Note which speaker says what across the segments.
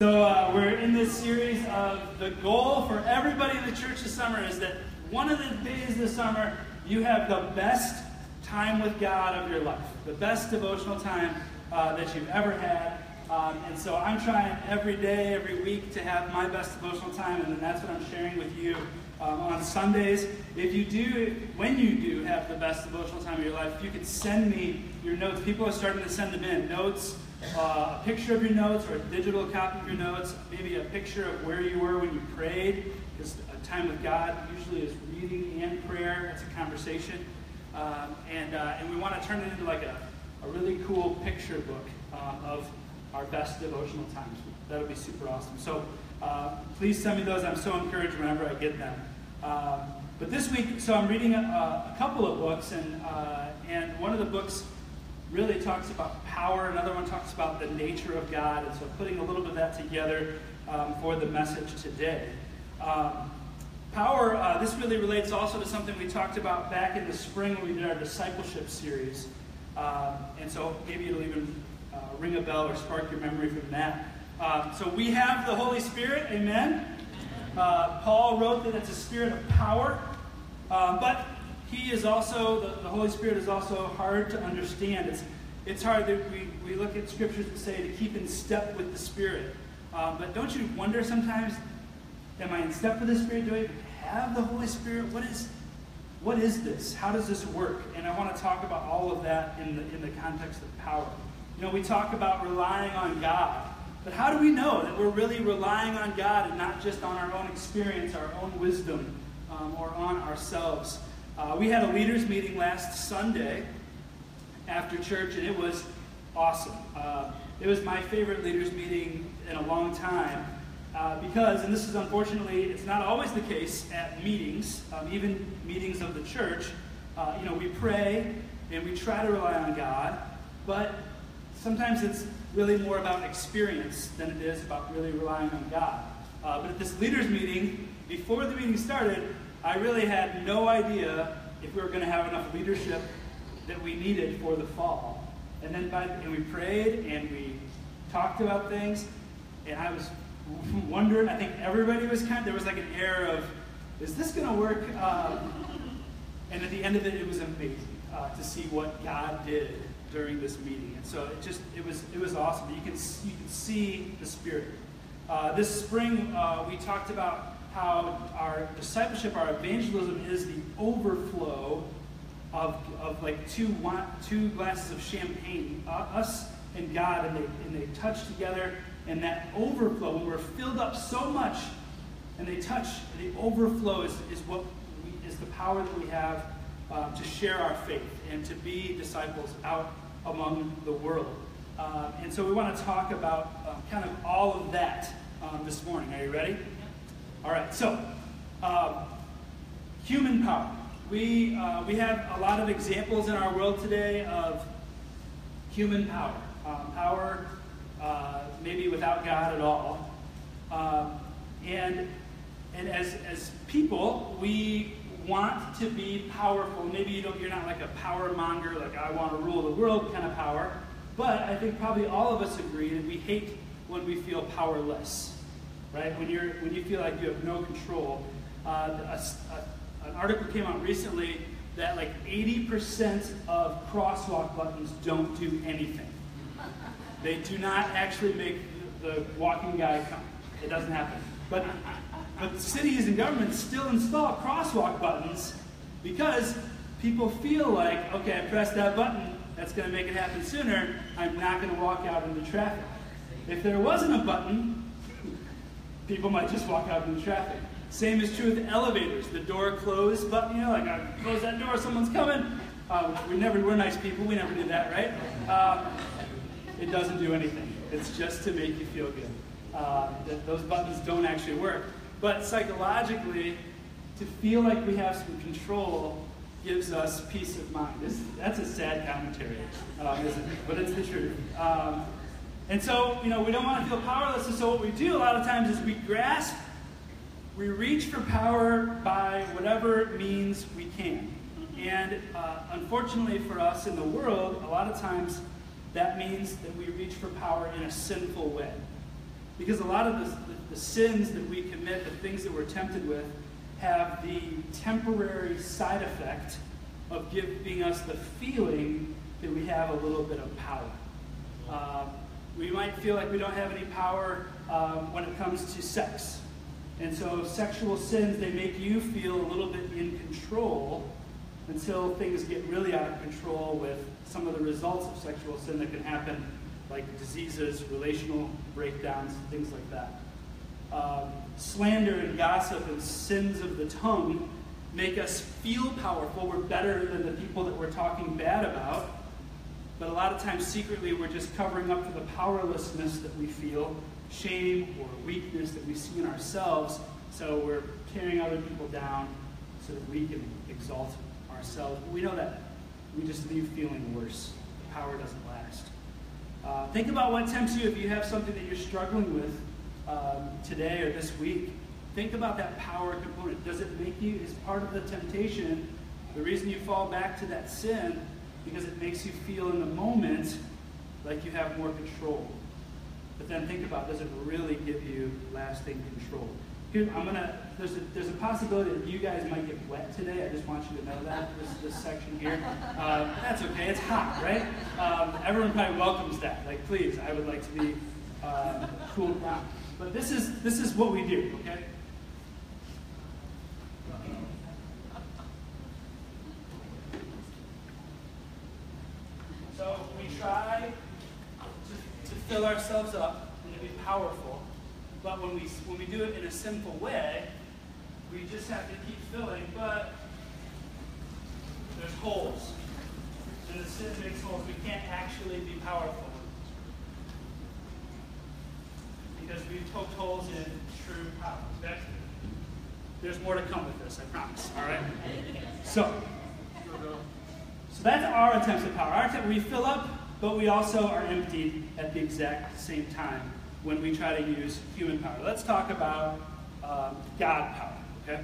Speaker 1: So we're in this series of the goal for everybody in the church this summer is that one of the days this summer you have the best time with God of your life, the best devotional time that you've ever had. And so I'm trying every day, every week to have my best devotional time, and then that's what I'm sharing with you on Sundays. If you do, when you do have the best devotional time of your life, you can send me your notes. People are starting to send them in. Notes, a picture of your notes or a digital copy of your notes, maybe a picture of where you were when you prayed, because a time with God usually is reading and prayer. It's a conversation. And we want to turn it into like a really cool picture book of our best devotional times. That would be super awesome. So please send me those. I'm so encouraged whenever I get them. But this week, so I'm reading a couple of books, and one of the books really talks about power. Another one talks about the nature of God, and so putting a little bit of that together for the message today. Power, this really relates also to something we talked about back in the spring when we did our discipleship series. And so maybe it'll even ring a bell or spark your memory from that. So we have the Holy Spirit, amen? Paul wrote that it's a spirit of power, but he is also, the Holy Spirit is also hard to understand. It's hard that we look at scriptures that say to keep in step with the Spirit. But don't you wonder sometimes, am I in step with the Spirit? Do I even have the Holy Spirit? What is this? How does this work? And I want to talk about all of that in the context of power. You know, we talk about relying on God. But how do we know that we're really relying on God and not just on our own experience, our own wisdom, or on ourselves? We had a leaders meeting last Sunday after church, and it was awesome. It was my favorite leaders meeting in a long time because, and this is unfortunately, it's not always the case at meetings, even meetings of the church. We pray and we try to rely on God, but sometimes it's really more about experience than it is about really relying on God. But at this leaders meeting, before the meeting started, I really had no idea if we were going to have enough leadership that we needed for the fall. And then we prayed and we talked about things, and I was wondering, I think everybody was there was like an air of, is this going to work? And at the end of it, it was amazing to see what God did during this meeting. And so it was awesome. You can see the Spirit. This spring, we talked about how our discipleship, our evangelism is the overflow of like two glasses of champagne, us and God, and they touch together, and that overflow, when we're filled up so much, and they touch, the overflow is the power that we have to share our faith and to be disciples out among the world. And so we want to talk about kind of all of that this morning. Are you ready? All right, so human power. We have a lot of examples in our world today of human power. Power maybe without God at all. And as people, we want to be powerful. Maybe you're not like a power monger, like I want to rule the world kind of power. But I think probably all of us agree that we hate when we feel powerless. Right? When you feel like you have no control. An article came out recently that like 80% of crosswalk buttons don't do anything. They do not actually make the walking guy come. It doesn't happen. But cities and governments still install crosswalk buttons because people feel like, okay, I pressed that button, that's going to make it happen sooner. I'm not going to walk out into traffic. If there wasn't a button, people might just walk out into traffic. Same is true with elevators. The door close button, like I close that door, someone's coming. We're nice people. We never do that, right? It doesn't do anything. It's just to make you feel good. Those buttons don't actually work. But psychologically, to feel like we have some control gives us peace of mind. That's a sad commentary, isn't it? But it's the truth. And so, we don't want to feel powerless, and so what we do a lot of times is we reach for power by whatever means we can. And unfortunately for us in the world, a lot of times that means that we reach for power in a sinful way. Because a lot of the sins that we commit, the things that we're tempted with, have the temporary side effect of giving us the feeling that we have a little bit of power. We might feel like we don't have any power when it comes to sex. And so sexual sins, they make you feel a little bit in control until things get really out of control with some of the results of sexual sin that can happen, like diseases, relational breakdowns, things like that. Slander and gossip and sins of the tongue make us feel powerful. We're better than the people that we're talking bad about. But a lot of times secretly we're just covering up for the powerlessness that we feel, shame or weakness that we see in ourselves. So we're tearing other people down so that we can exalt ourselves. But we know that we just leave feeling worse. The power doesn't last. Think about what tempts you if you have something that you're struggling with today or this week. Think about that power component. Does it make you, as part of the temptation, the reason you fall back to that sin, because it makes you feel in the moment like you have more control. But then think about, does it really give you lasting control? Here, there's a possibility that you guys might get wet today. I just want you to know that, this section here. That's okay, it's hot, right? Everyone probably welcomes that. Like, please, I would like to be cooled down. But this is what we do, okay? So we try to fill ourselves up and to be powerful, but when we do it in a sinful way, we just have to keep filling, but there's holes. And the sin makes holes. We can't actually be powerful because we've poked holes in true power. Okay? There's more to come with this, I promise. All right? So that's our attempts at power. We fill up, but we also are emptied at the exact same time when we try to use human power. Let's talk about God power. Okay?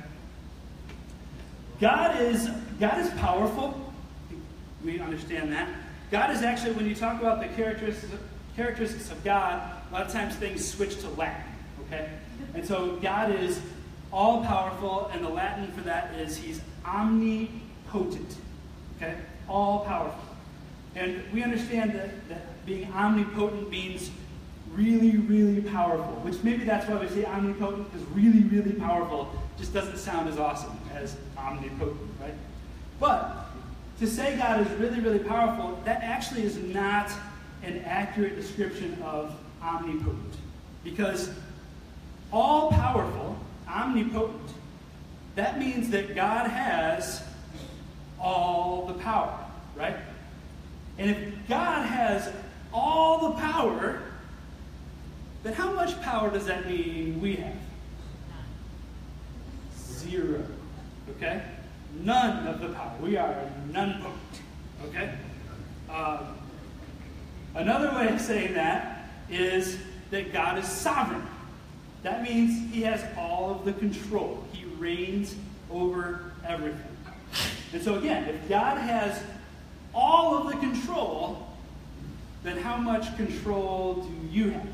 Speaker 1: God is powerful. We understand that. God is actually, when you talk about the characteristics of God, a lot of times things switch to Latin. Okay? And so God is all powerful, and the Latin for that is he's omnipotent. Okay? All powerful. And we understand that being omnipotent means really, really powerful, which maybe that's why we say omnipotent, because really, really powerful just doesn't sound as awesome as omnipotent, right? But to say God is really, really powerful, that actually is not an accurate description of omnipotent. Because all powerful, omnipotent, that means that God has all the power, right? And if God has all the power, then how much power does that mean we have? Zero. Okay? None of the power. We are none-potent. Okay? Another way of saying that is that God is sovereign. That means he has all of the control. He reigns over everything. And so again, if God has all of the control, then how much control do you have?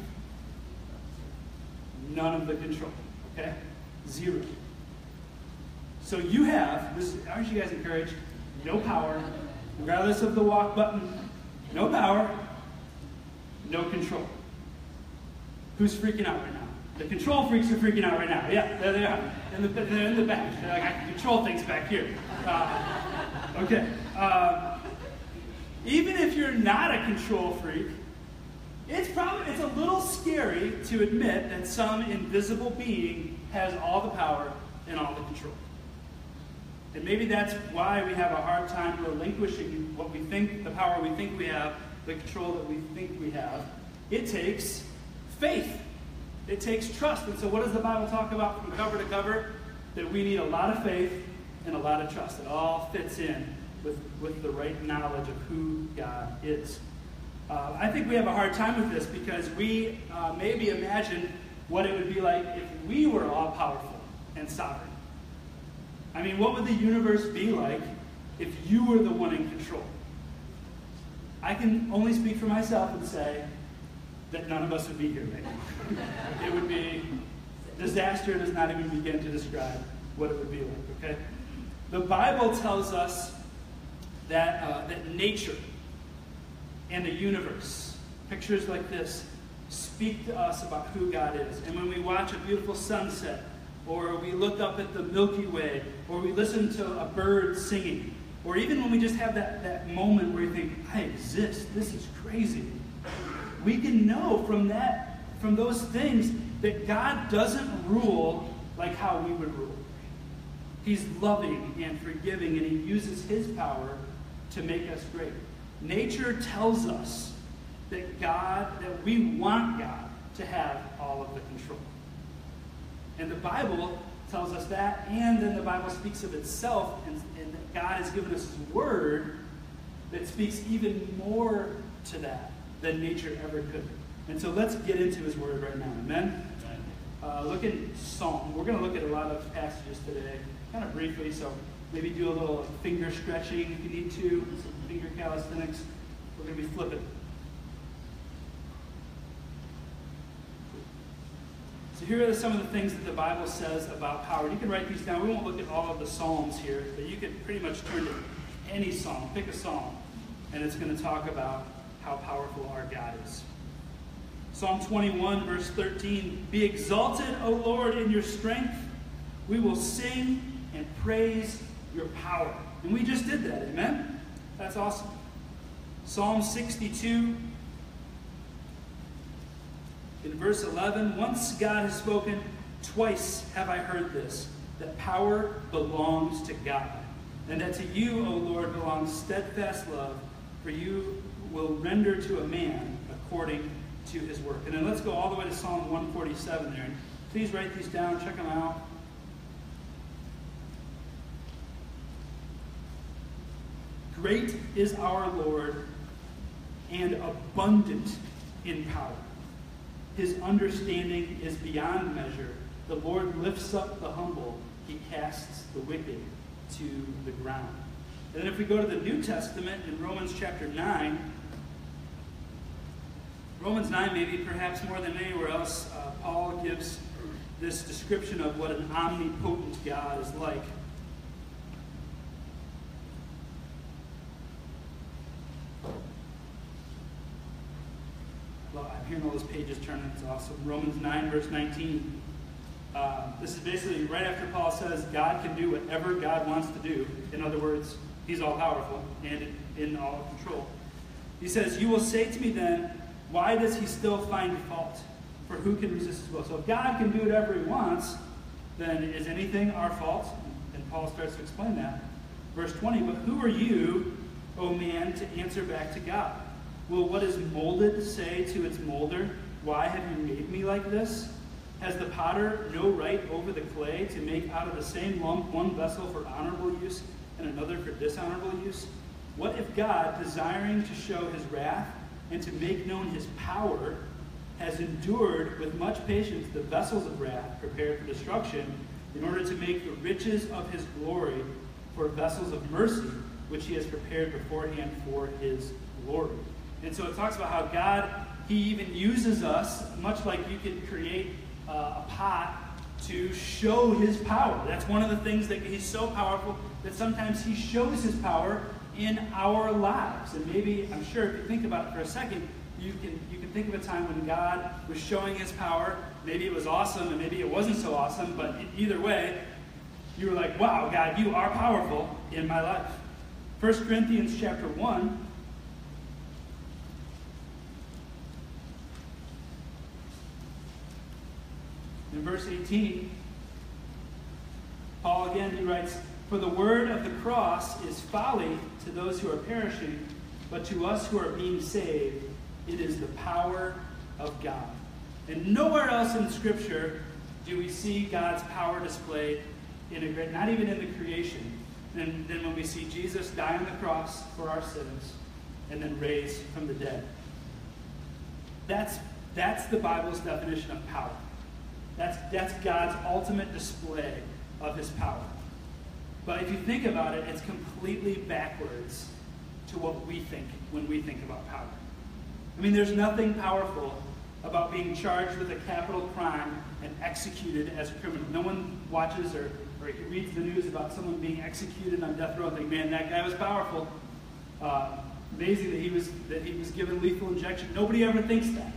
Speaker 1: None of the control. Okay? Zero. So you have, aren't you guys encouraged? No power, regardless of the walk button. No power, no control. Who's freaking out right now? The control freaks are freaking out right now. Yeah, there they are. They're in the back. They're like, I can control things back here. Okay. Even if you're not a control freak, it's a little scary to admit that some invisible being has all the power and all the control. And maybe that's why we have a hard time relinquishing what we think, the power we think we have, the control that we think we have. It takes faith. It takes trust. And so what does the Bible talk about from cover to cover? That we need a lot of faith and a lot of trust. It all fits in with the right knowledge of who God is. I think we have a hard time with this because we maybe imagine what it would be like if we were all powerful and sovereign. I mean, what would the universe be like if you were the one in control? I can only speak for myself and say, that none of us would be here right now. It would be, disaster does not even begin to describe what it would be like, okay? The Bible tells us that nature and the universe, pictures like this, speak to us about who God is. And when we watch a beautiful sunset, or we look up at the Milky Way, or we listen to a bird singing, or even when we just have that moment where you think, I exist, this is crazy. We can know from those things that God doesn't rule like how we would rule. He's loving and forgiving, and he uses his power to make us great. Nature tells us that we want God to have all of the control. And the Bible tells us that, and then the Bible speaks of itself, and that God has given us his word that speaks even more to that than nature ever could. And so let's get into his word right now. Amen? Look at Psalm. We're going to look at a lot of passages today, kind of briefly, so maybe do a little finger stretching if you need to, some finger calisthenics. We're going to be flipping. So here are some of the things that the Bible says about power. You can write these down. We won't look at all of the Psalms here, but you can pretty much turn to any psalm. Pick a psalm, and it's going to talk about how powerful our God is. Psalm 21, verse 13, "Be exalted, O Lord, in your strength. We will sing and praise your power." And we just did that, amen? That's awesome. Psalm 62, in verse 11, "Once God has spoken, twice have I heard this, that power belongs to God, and that to you, O Lord, belongs steadfast love, for you will render to a man according to his work." And then let's go all the way to Psalm 147 there. Please write these down, check them out. "Great is our Lord and abundant in power. His understanding is beyond measure. The Lord lifts up the humble. He casts the wicked to the ground." And then if we go to the New Testament in Romans chapter 9, Romans 9, maybe perhaps more than anywhere else, Paul gives this description of what an omnipotent God is like. Well, I'm hearing all those pages turning. It's awesome. Romans 9, verse 19. This is basically right after Paul says God can do whatever God wants to do. In other words, he's all-powerful and in all control. He says, "You will say to me then, why does he still find fault? For who can resist his will?" So if God can do whatever he wants, then is anything our fault? And Paul starts to explain that. Verse 20, "But who are you, O man, to answer back to God? Will what is molded say to its molder, why have you made me like this? Has the potter no right over the clay to make out of the same lump one vessel for honorable use and another for dishonorable use? What if God, desiring to show his wrath and to make known his power, has endured with much patience the vessels of wrath prepared for destruction, in order to make the riches of his glory for vessels of mercy, which he has prepared beforehand for his glory?" And so it talks about how God, he even uses us, much like you could create a pot to show his power. That's one of the things that he's so powerful that sometimes he shows his power in our lives. And maybe, I'm sure if you think about it for a second, you can think of a time when God was showing his power. Maybe it was awesome and maybe it wasn't so awesome, but either way, you were like, wow, God, you are powerful in my life. 1 Corinthians chapter 1. In verse 18, Paul again, he writes, "For the word of the cross is folly to those who are perishing, but to us who are being saved, it is the power of God." And nowhere else in Scripture do we see God's power displayed not even in the creation. And then when we see Jesus die on the cross for our sins and then raised from the dead. That's the Bible's definition of power. That's God's ultimate display of his power. But if you think about it, it's completely backwards to what we think when we think about power. I mean, there's nothing powerful about being charged with a capital crime and executed as a criminal. No one watches or reads the news about someone being executed on death row and think, man, that guy was powerful. Amazing that he was given lethal injection. Nobody ever thinks that.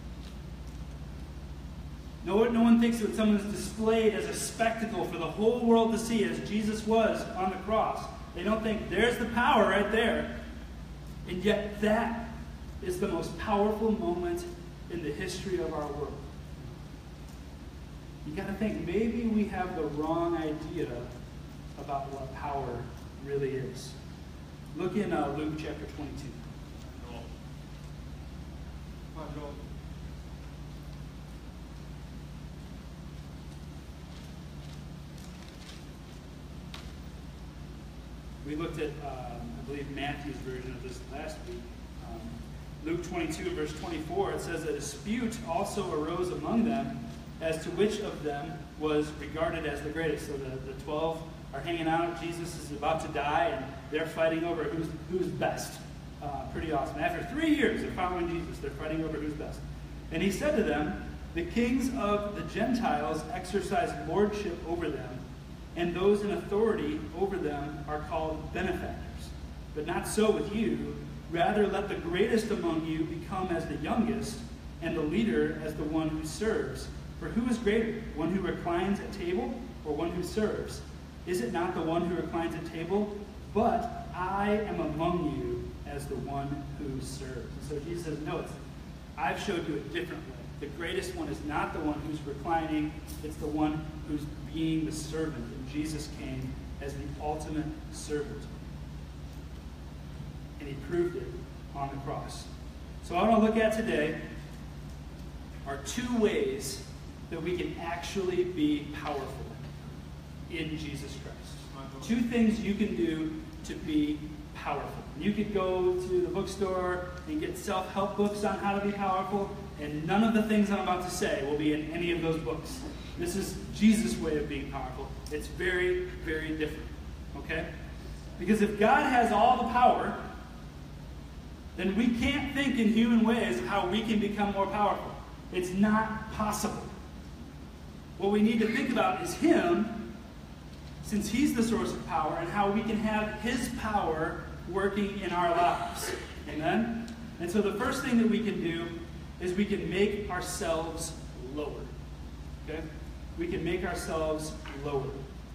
Speaker 1: No one thinks that someone is displayed as a spectacle for the whole world to see, as Jesus was on the cross. They don't think, there's the power right there. And yet that is the most powerful moment in the history of our world. You got to think, maybe we have the wrong idea about what power really is. Look in Luke chapter 22. We looked at, I believe, Matthew's version of this last week. Luke 22, verse 24, it says, a dispute also arose among them as to which of them was regarded as the greatest. So the 12 are hanging out. Jesus is about to die, and they're fighting over who's best. Pretty awesome. After 3 years of following Jesus, they're fighting over who's best. And he said to them, the kings of the Gentiles exercise lordship over them, and those in authority over them are called benefactors. But not so with you. Rather, let the greatest among you become as the youngest, and the leader as the one who serves. For who is greater, one who reclines at table or one who serves? Is it not the one who reclines at table? But I am among you as the one who serves. And so Jesus says, no, I've showed you a different way. The greatest one is not the one who's reclining, it's the one who's being the servant. And Jesus came as the ultimate servant. And he proved it on the cross. So what I want to look at today are 2 ways that we can actually be powerful in Jesus Christ. 2 things you can do to be powerful. You could go to the bookstore and get self-help books on how to be powerful, and none of the things I'm about to say will be in any of those books. This is Jesus' way of being powerful. It's very, very different. Okay? Because if God has all the power, then we can't think in human ways how we can become more powerful. It's not possible. What we need to think about is Him, since He's the source of power, and how we can have His power working in our lives. Amen? And so the first thing that we can do is we can make ourselves lower. Okay? We can make ourselves lower.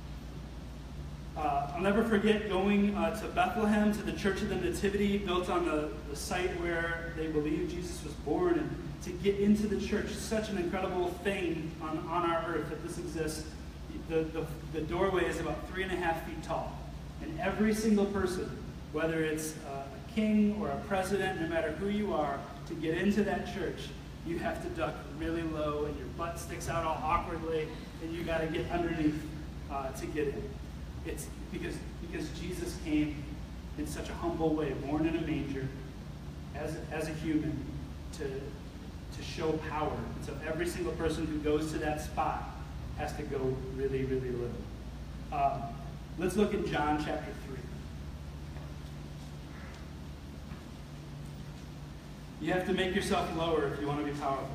Speaker 1: I'll never forget going to Bethlehem, to the Church of the Nativity, built on the site where they believe Jesus was born. And to get into the church, such an incredible thing on our earth that this exists. The doorway is about 3.5 feet tall. And every single person, whether it's a king or a president, no matter who you are, to get into that church, you have to duck really low, and your butt sticks out all awkwardly, and you got to get underneath to get in. It's because Jesus came in such a humble way, born in a manger, as a human, to show power. And so every single person who goes to that spot has to go really, really little. Let's look at John chapter 3. You have to make yourself lower if you want to be powerful.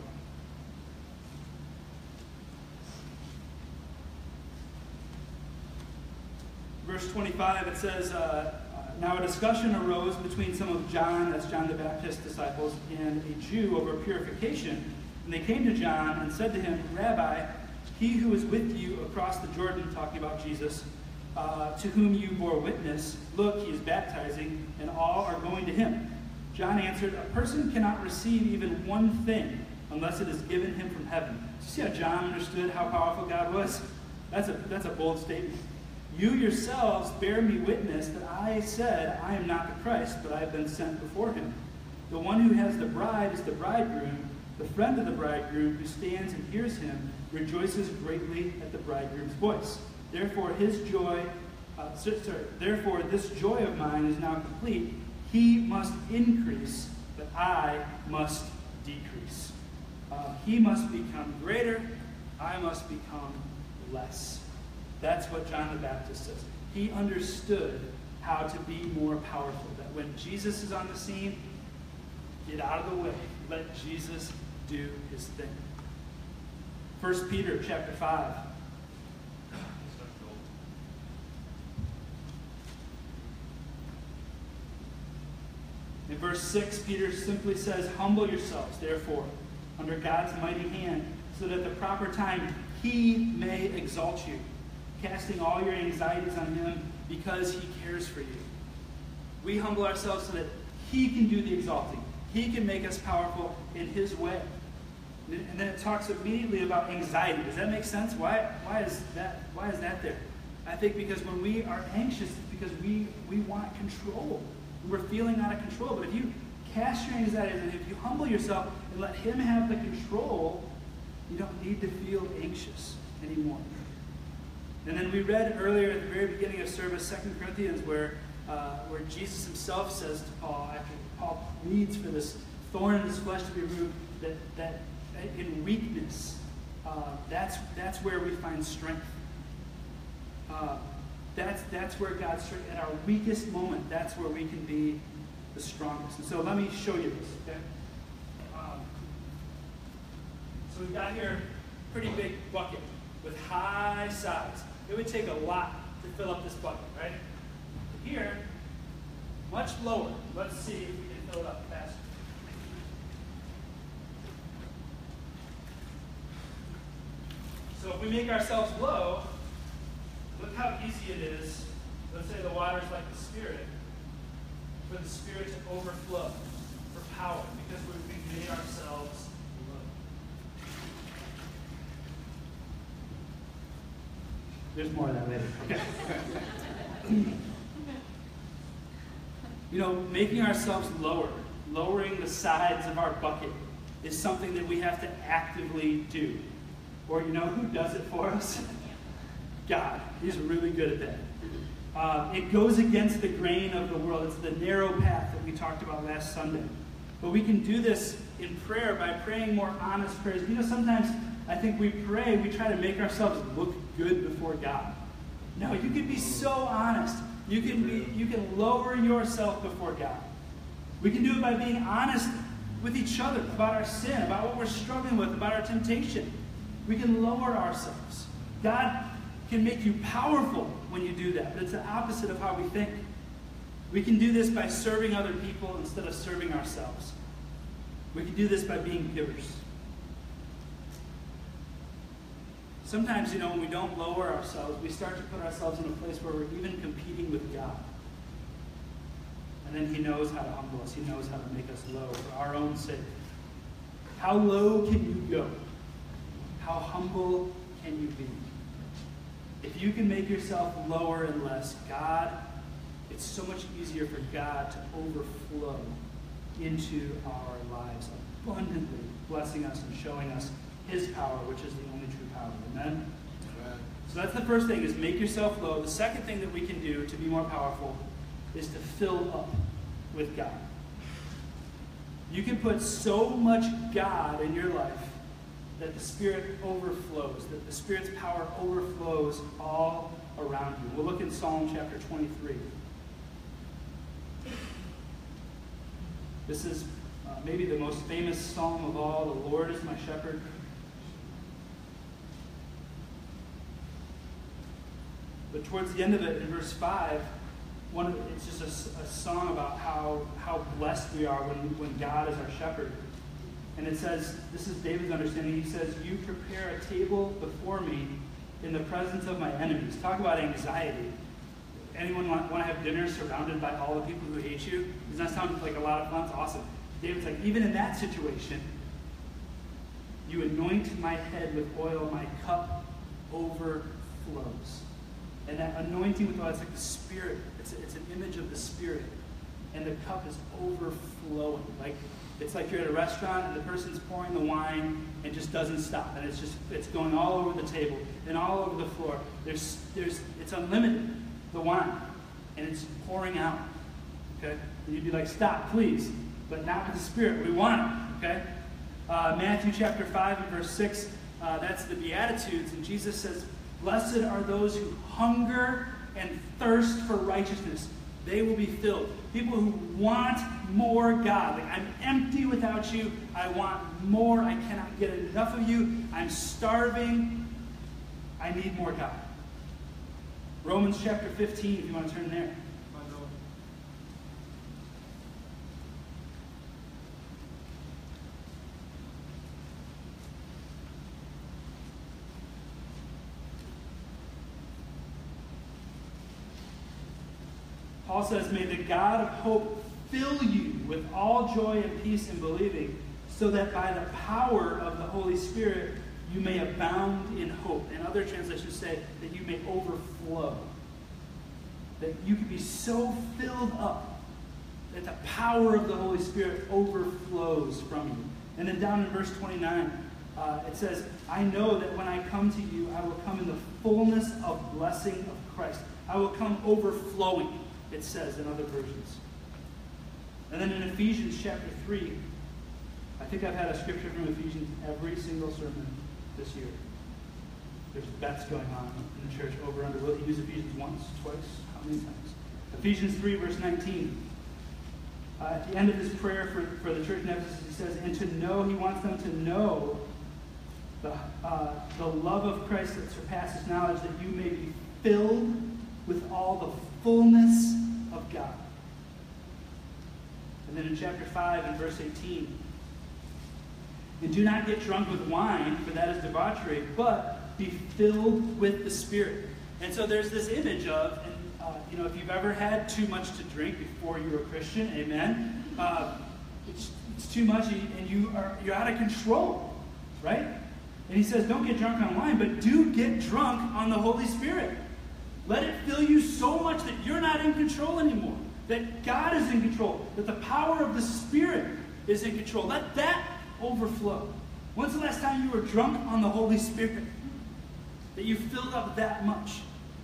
Speaker 1: Verse 25, it says, now a discussion arose between some of John, that's John the Baptist's disciples, and a Jew over purification. And they came to John and said to him, Rabbi, he who is with you across the Jordan, talking about Jesus, to whom you bore witness, look, he is baptizing, and all are going to him. John answered, a person cannot receive even one thing unless it is given him from heaven. See how John understood how powerful God was? That's a bold statement. You yourselves bear me witness that I said, I am not the Christ, but I have been sent before him. The one who has the bride is the bridegroom. The friend of the bridegroom who stands and hears him rejoices greatly at the bridegroom's voice. Therefore, this joy of mine is now complete. He must increase, but I must decrease. He must become greater. I must become less. That's what John the Baptist says. He understood how to be more powerful. That when Jesus is on the scene, get out of the way. Let Jesus do his thing. 1 Peter chapter 5. In verse 6, Peter simply says, "Humble yourselves, therefore, under God's mighty hand, so that at the proper time he may exalt you, casting all your anxieties on him because he cares for you." We humble ourselves so that he can do the exalting. He can make us powerful in his way. And then it talks immediately about anxiety. Does that make sense? Why is that there? I think because when we are anxious, it's because we want control. We're feeling out of control. But if you cast your anxieties and if you humble yourself and let him have the control, you don't need to feel anxious anymore. And then we read earlier at the very beginning of service, 2 Corinthians, where Jesus himself says to Paul, after Paul pleads for this thorn in his flesh to be removed, that in weakness, that's where we find strength. That's where God's strength, at our weakest moment, that's where we can be the strongest. And so let me show you this, okay? So we've got here a pretty big bucket with high sides. It would take a lot to fill up this bucket, right? Here, much lower. Let's see if we can fill it up faster. So if we make ourselves low, look how easy it is. Let's say the water's like the Spirit, for the Spirit to overflow, for power, because we've made ourselves low. There's more of that later. Okay. You know, making ourselves lower, lowering the sides of our bucket is something that we have to actively do. Or you know who does it for us? God. He's really good at that. It goes against the grain of the world. It's the narrow path that we talked about last Sunday. But we can do this in prayer by praying more honest prayers. You know, sometimes I think we pray, we try to make ourselves look good before God. No, you can be so honest. You can lower yourself before God. We can do it by being honest with each other about our sin, about what we're struggling with, about our temptation. We can lower ourselves. God can make you powerful when you do that, but it's the opposite of how we think. We can do this by serving other people instead of serving ourselves. We can do this by being givers. Sometimes, you know, when we don't lower ourselves, we start to put ourselves in a place where we're even competing with God. And then he knows how to humble us. He knows how to make us low for our own sake. How low can you go? How humble can you be? If you can make yourself lower and less, God, it's so much easier for God to overflow into our lives, abundantly blessing us and showing us his power, which is the only true power. Amen? Amen. So that's the first thing, is make yourself low. The second thing that we can do to be more powerful is to fill up with God. You can put so much God in your life that the Spirit overflows, that the Spirit's power overflows all around you. We'll look in Psalm chapter 23. This is maybe the most famous psalm of all. The Lord is my shepherd. But towards the end of it, in verse 5, it's just a song about how blessed we are when God is our shepherd. And it says, this is David's understanding, he says, "You prepare a table before me in the presence of my enemies." Talk about anxiety. Anyone want to have dinner surrounded by all the people who hate you? Does that sound like a lot of fun? It's awesome. David's like, even in that situation, you anoint my head with oil, my cup overflows. And that anointing with oil, it's like the Spirit. It's an image of the Spirit. And the cup is overflowing. It's like you're at a restaurant and the person's pouring the wine and just doesn't stop. And it's going all over the table and all over the floor. It's unlimited, the wine. And it's pouring out. Okay? And you'd be like, stop, please. But not with the Spirit. We want it. Okay? Matthew chapter 5 and verse 6, that's the Beatitudes. And Jesus says, "Blessed are those who hunger and thirst for righteousness, They will be filled. People who want more God. Like, I'm empty without you. I want more. I cannot get enough of you. I'm starving. I need more God. Romans chapter 15, if you want to turn there. Paul says, may the God of hope fill you with all joy and peace in believing, so that by the power of the Holy Spirit you may abound in hope. And other translations say that you may overflow. That you can be so filled up that the power of the Holy Spirit overflows from you. And then down in verse 29, it says, I know that when I come to you, I will come in the fullness of blessing of Christ. I will come overflowing, it says in other versions. And then in Ephesians chapter 3, I think I've had a scripture from Ephesians every single sermon this year. There's bets going on in the church over under. Will he use Ephesians once, twice? How many times? Ephesians 3, verse 19. At the end of his prayer for the church in Ephesus, he says, and to know, he wants them to know the love of Christ that surpasses knowledge, that you may be filled with all the fullness of God. And then in chapter 5 and verse 18, and do not get drunk with wine, for that is debauchery, but be filled with the Spirit. And so there's this image of, and if you've ever had too much to drink before you were a Christian, amen, it's too much and you're out of control, right? And he says, don't get drunk on wine, but do get drunk on the Holy Spirit. Let it fill you so much that you're not in control anymore. That God is in control. That the power of the Spirit is in control. Let that overflow. When's the last time you were drunk on the Holy Spirit? That you filled up that much?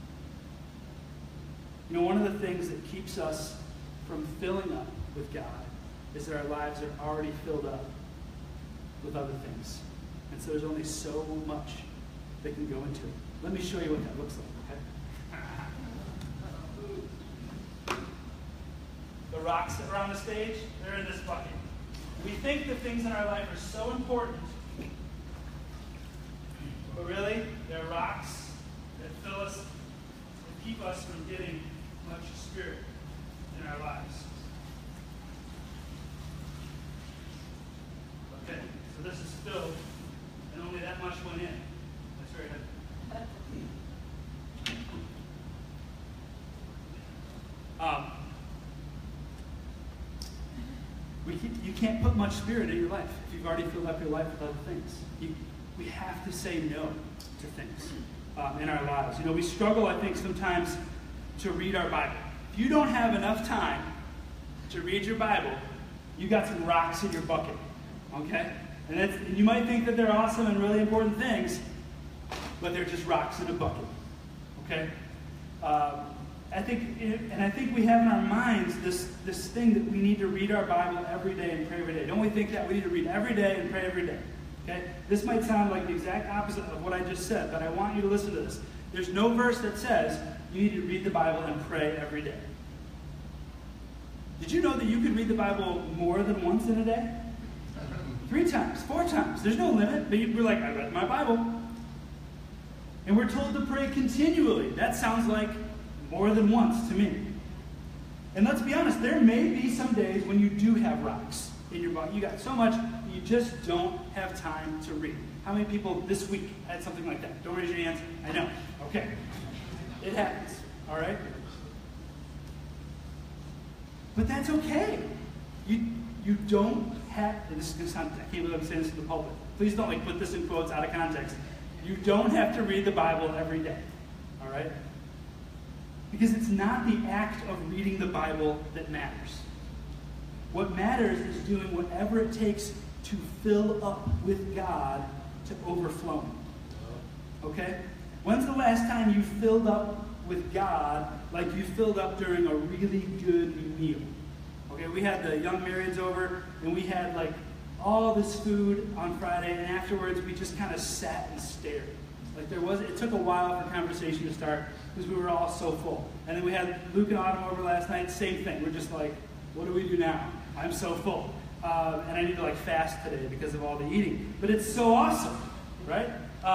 Speaker 1: One of the things that keeps us from filling up with God is that our lives are already filled up with other things. And so there's only so much that can go into it. Let me show you what that looks like, okay? The rocks that are on the stage, they're in this bucket. We think the things in our life are so important, but really, they're rocks that fill us and keep us from getting much Spirit in our lives. Okay, so this is filled, and only that much went in. That's very heavy. You can't put much Spirit in your life if you've already filled up your life with other things. We have to say no to things in our lives. We struggle, I think, sometimes to read our Bible. If you don't have enough time to read your Bible, you got some rocks in your bucket, okay? And you might think that they're awesome and really important things, but they're just rocks in a bucket, okay? I think we have in our minds this thing that we need to read our Bible every day and pray every day. Don't we think that we need to read every day and pray every day? Okay? This might sound like the exact opposite of what I just said, but I want you to listen to this. There's no verse that says you need to read the Bible and pray every day. Did you know that you could read the Bible more than once in a day? 3 times, 4 times. There's no limit. But we're like, I read my Bible. And we're told to pray continually. That sounds like more than once to me. And let's be honest, there may be some days when you do have rocks in your Bible. You got so much, you just don't have time to read. How many people this week had something like that? Don't raise your hands. I know. Okay. It happens. All right? But that's okay. You don't have, and this is going to sound, I can't believe I'm saying this in the pulpit. Please don't put this in quotes out of context. You don't have to read the Bible every day. All right? Because it's not the act of reading the Bible that matters. What matters is doing whatever it takes to fill up with God to overflowing. Okay? When's the last time you filled up with God like you filled up during a really good meal? Okay, we had the young marrieds over, and we had all this food on Friday, and afterwards we just kind of sat and stared. Like it took a while for conversation to start because we were all so full. And then we had Luke and Autumn over last night, same thing. We're just like, what do we do now? I'm so full. And I need to fast today because of all the eating. But it's so awesome, right?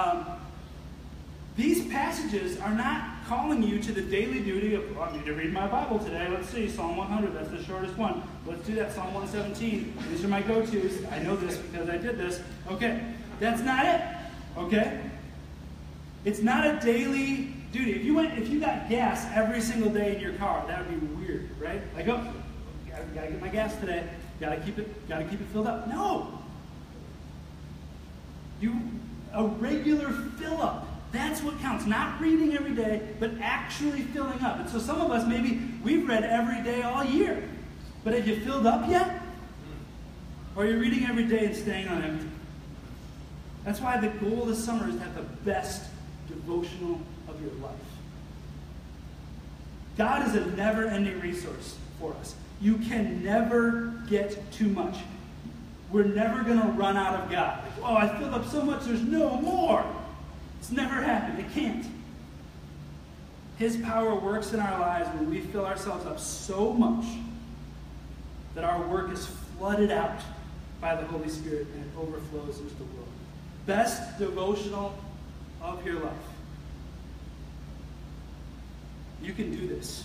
Speaker 1: These passages are not calling you to the daily duty of, I need to read my Bible today. Let's see, Psalm 100, that's the shortest one. Let's do that, Psalm 117. These are my go-tos. I know this because I did this. Okay, that's not it, okay? It's not a daily duty. If you got gas every single day in your car, that would be weird, right? Like, oh, gotta get my gas today. Gotta keep it filled up. No. A regular fill up. That's what counts. Not reading every day, but actually filling up. And so some of us, maybe we've read every day all year. But have you filled up yet? Or are you reading every day and staying on empty? That's why the goal this summer is to have the best devotional of your life. God is a never-ending resource for us. You can never get too much. We're never going to run out of God. Oh, I filled up so much, there's no more. It's never happened. It can't. His power works in our lives when we fill ourselves up so much that our work is flooded out by the Holy Spirit and it overflows into the world. Best devotional of your life. You can do this.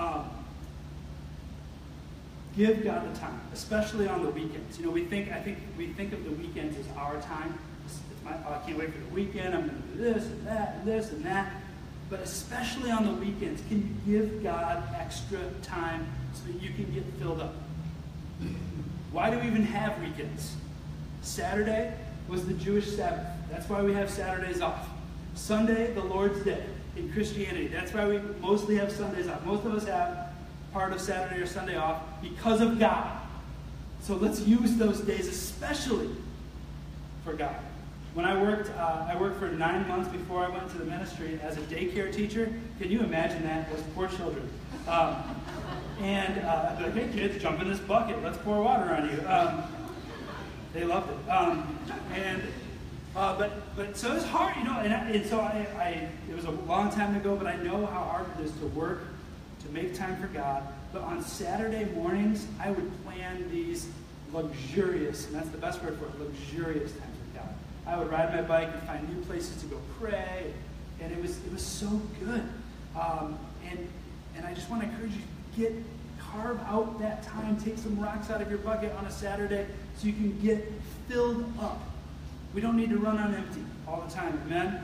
Speaker 1: Give God the time, especially on the weekends. I think we think of the weekends as our time. I can't wait for the weekend. I'm going to do this and that and this and that. But especially on the weekends, can you give God extra time so that you can get filled up? Why do we even have weekends? Saturday was the Jewish Sabbath. That's why we have Saturdays off. Sunday, the Lord's Day in Christianity. That's why we mostly have Sundays off. Most of us have part of Saturday or Sunday off because of God. So let's use those days especially for God. When I worked for 9 months before I went to the ministry as a daycare teacher. Can you imagine that with 4 children? I'd be like, hey kids, jump in this bucket. Let's pour water on you. They loved it. But so it's hard, and so it was a long time ago, but I know how hard it is to work, to make time for God. But on Saturday mornings, I would plan these luxurious, and that's the best word for it, luxurious times with God. I would ride my bike and find new places to go pray, and it was so good. And I just want to encourage you, carve out that time, take some rocks out of your bucket on a Saturday so you can get filled up. We don't need to run on empty all the time, amen?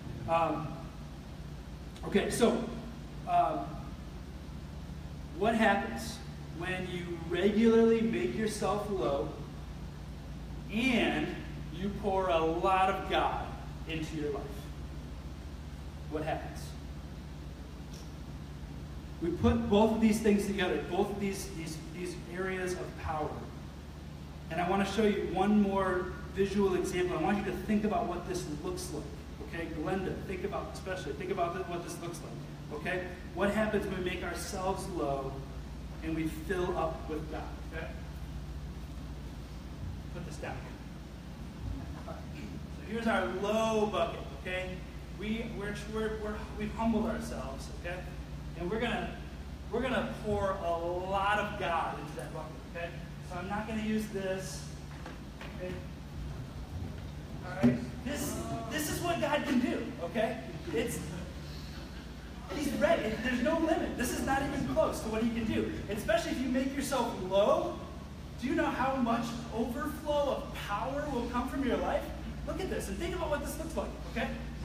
Speaker 1: What happens when you regularly make yourself low and you pour a lot of God into your life? What happens? We put both of these things together, both of these areas of power. And I want to show you one more visual example. I want you to think about what this looks like. Okay, Glenda, think about what this looks like. Okay? What happens when we make ourselves low and we fill up with God? Okay? Put this down. So here's our low bucket, okay? We've humbled ourselves, okay? And we're gonna pour a lot of God into that bucket, okay? So I'm not gonna use this. Okay? Alright? This is what God can do, okay? He's ready. There's no limit. This is not even close to what he can do. And especially if you make yourself low, do you know how much overflow of power will come from your life? Look at this and think about what this looks like, okay?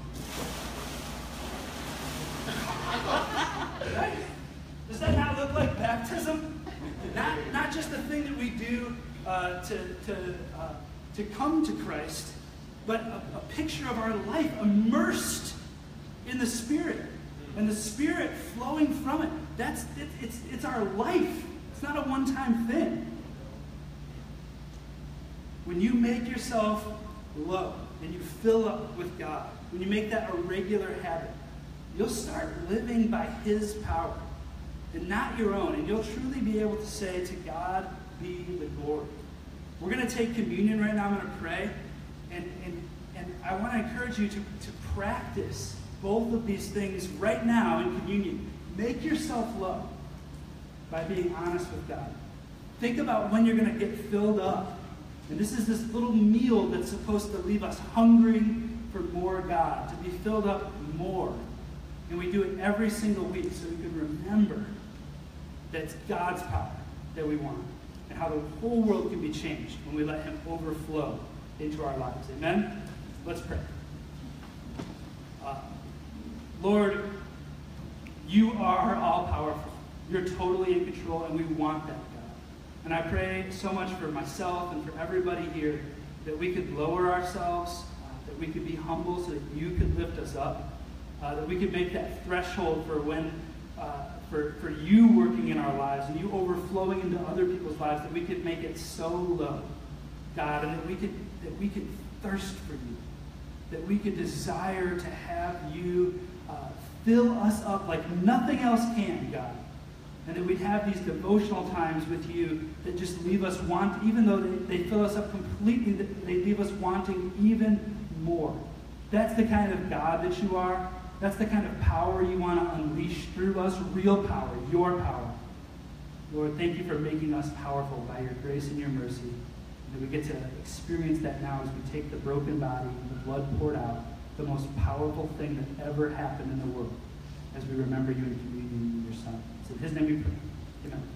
Speaker 1: Right? Does that not look like baptism? Not just the thing that we do to come to Christ, but a picture of our life immersed in the Spirit. And the Spirit flowing from it. It's our life. It's not a one-time thing. When you make yourself low and you fill up with God, when you make that a regular habit, you'll start living by His power and not your own. And you'll truly be able to say, to God be the glory. We're going to take communion right now. I'm going to pray. And I want to encourage you to practice both of these things right now in communion. Make yourself loved by being honest with God. Think about when you're going to get filled up. And this is this little meal that's supposed to leave us hungering for more God, to be filled up more. And we do it every single week so we can remember that it's God's power that we want and how the whole world can be changed when we let him overflow into our lives. Amen? Let's pray. Lord, you are all-powerful. You're totally in control, and we want that, God. And I pray so much for myself and for everybody here that we could lower ourselves, that we could be humble so that you could lift us up, that we could make that threshold for when, for you working in our lives and you overflowing into other people's lives, that we could make it so low, God, and that we could thirst for you, that we could desire to have you fill us up like nothing else can, God. And that we'd have these devotional times with you that just leave us wanting, even though they fill us up completely, they leave us wanting even more. That's the kind of God that you are. That's the kind of power you want to unleash through us, real power, your power. Lord, thank you for making us powerful by your grace and your mercy. And that we get to experience that now as we take the broken body and the blood poured out, the most powerful thing that ever happened in the world, as we remember you in communion with your Son. It's in his name we pray. Amen.